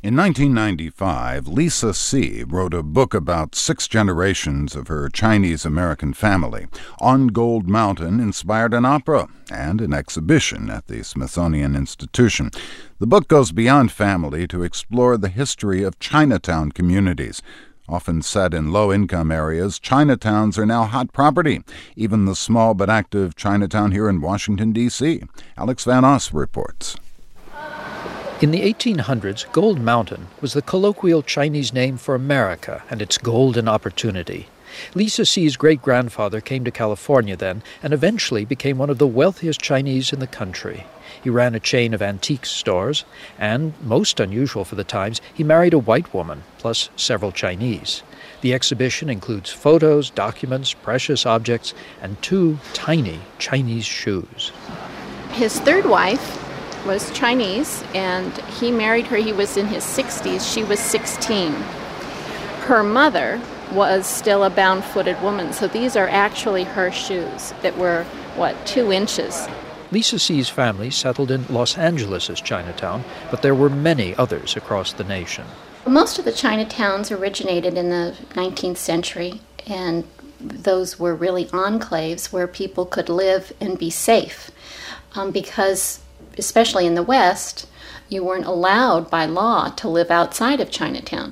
In 1995, Lisa See wrote a book about 6 generations of her Chinese-American family. On Gold Mountain inspired an opera and an exhibition at the Smithsonian Institution. The book goes beyond family to explore the history of Chinatown communities. Often set in low-income areas, Chinatowns are now hot property, even the small but active Chinatown here in Washington, D.C. Alex Van Oss reports. In the 1800s, Gold Mountain was the colloquial Chinese name for America and its golden opportunity. Lisa See's great-grandfather came to California then and eventually became one of the wealthiest Chinese in the country. He ran a chain of antique stores, and, most unusual for the times, he married a white woman, plus several Chinese. The exhibition includes photos, documents, precious objects, and 2 tiny Chinese shoes. His third wife was Chinese, and he married her. He was in his 60s. She was 16. Her mother was still a bound-footed woman, so these are actually her shoes that were, 2 inches. Lisa See's family settled in Los Angeles' Chinatown, but there were many others across the nation. Most of the Chinatowns originated in the 19th century, and those were really enclaves where people could live and be safe, because especially in the West, you weren't allowed by law to live outside of Chinatown.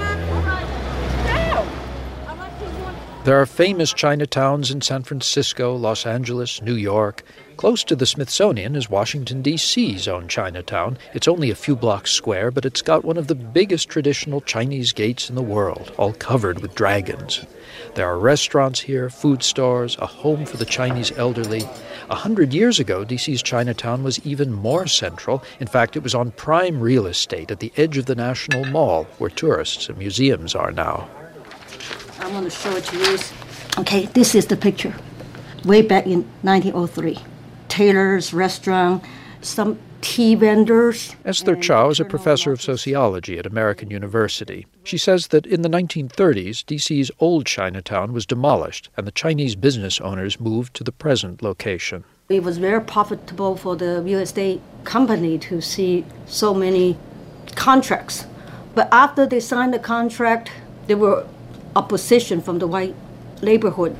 There are famous Chinatowns in San Francisco, Los Angeles, New York. Close to the Smithsonian is Washington, D.C.'s own Chinatown. It's only a few blocks square, but it's got one of the biggest traditional Chinese gates in the world, all covered with dragons. There are restaurants here, food stores, a home for the Chinese elderly. 100 years ago, D.C.'s Chinatown was even more central. In fact, it was on prime real estate at the edge of the National Mall, where tourists and museums are now. I want to show it to you. Okay, this is the picture. Way back in 1903. Taylor's restaurant, some tea vendors. Esther Chow is a professor of sociology at American University. She says that in the 1930s, D.C.'s old Chinatown was demolished and the Chinese business owners moved to the present location. It was very profitable for the real estate company to see so many contracts. But after they signed the contract, there were opposition from the white neighborhood.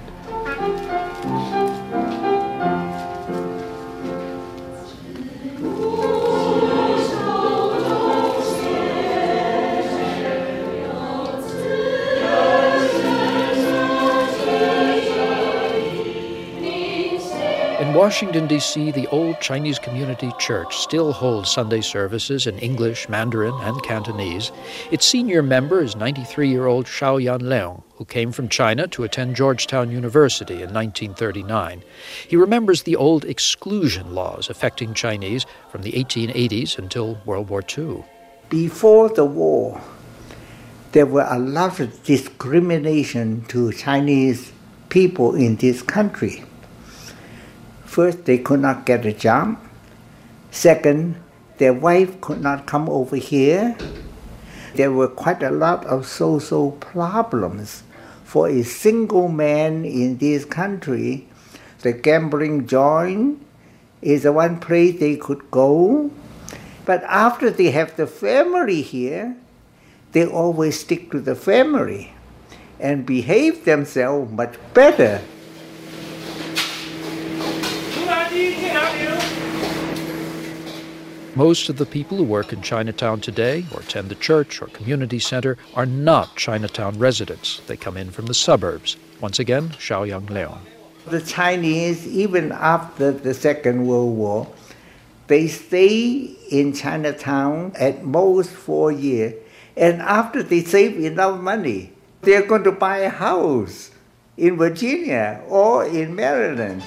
In Washington, D.C., the old Chinese Community Church still holds Sunday services in English, Mandarin, and Cantonese. Its senior member is 93-year-old Xiaoyan Leong, who came from China to attend Georgetown University in 1939. He remembers the old exclusion laws affecting Chinese from the 1880s until World War II. Before the war, there were a lot of discrimination to Chinese people in this country. First, they could not get a job. Second, their wife could not come over here. There were quite a lot of social problems for a single man in this country. The gambling joint is the one place they could go. But after they have the family here, they always stick to the family and behave themselves much better. Most of the people who work in Chinatown today, or attend the church or community center, are not Chinatown residents. They come in from the suburbs. Once again, Xiaoyan Leong. The Chinese, even after the Second World War, they stay in Chinatown at most 4 years. And after they save enough money, they're going to buy a house in Virginia or in Maryland.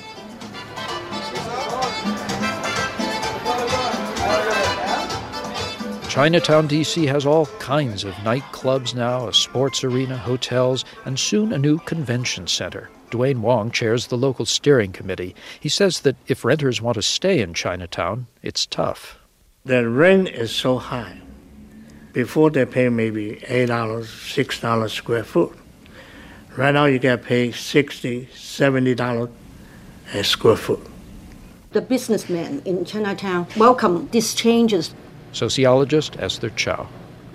Chinatown, D.C. has all kinds of nightclubs now, a sports arena, hotels, and soon a new convention center. Dwayne Wong chairs the local steering committee. He says that if renters want to stay in Chinatown, it's tough. The rent is so high. Before they pay maybe $8, $6 square foot. Right now you get paid $60, $70 a square foot. The businessmen in Chinatown welcome these changes. Sociologist Esther Chow.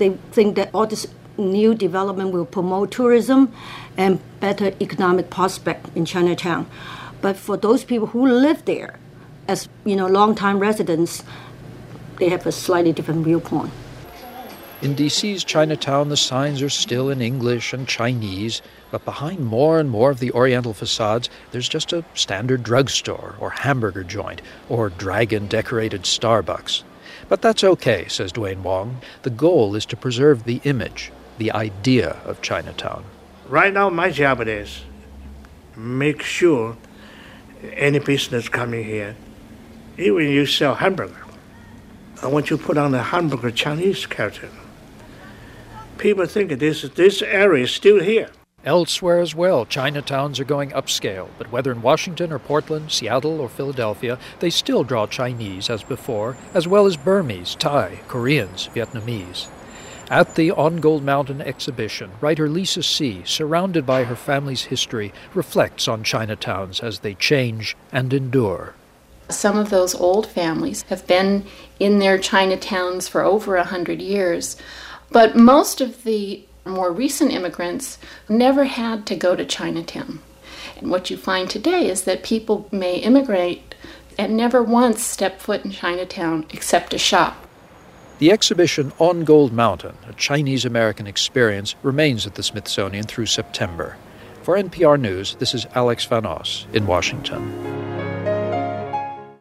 They think that all this new development will promote tourism and better economic prospect in Chinatown. But for those people who live there as, long-time residents, they have a slightly different viewpoint. In D.C.'s Chinatown, the signs are still in English and Chinese, but behind more and more of the Oriental facades, there's just a standard drugstore or hamburger joint or dragon-decorated Starbucks. But that's okay, says Dwayne Wong. The goal is to preserve the image, the idea of Chinatown. Right now, my job is make sure any business coming here, even you sell hamburger, I want you to put on a hamburger Chinese character. People think this area is still here. Elsewhere as well, Chinatowns are going upscale, but whether in Washington or Portland, Seattle or Philadelphia, they still draw Chinese as before, as well as Burmese, Thai, Koreans, Vietnamese. At the On Gold Mountain exhibition, writer Lisa See, surrounded by her family's history, reflects on Chinatowns as they change and endure. Some of those old families have been in their Chinatowns for over 100 years, but most of the more recent immigrants never had to go to Chinatown. And what you find today is that people may immigrate and never once step foot in Chinatown except to shop. The exhibition On Gold Mountain, a Chinese-American experience, remains at the Smithsonian through September. For NPR News, this is Alex Van Oss in Washington.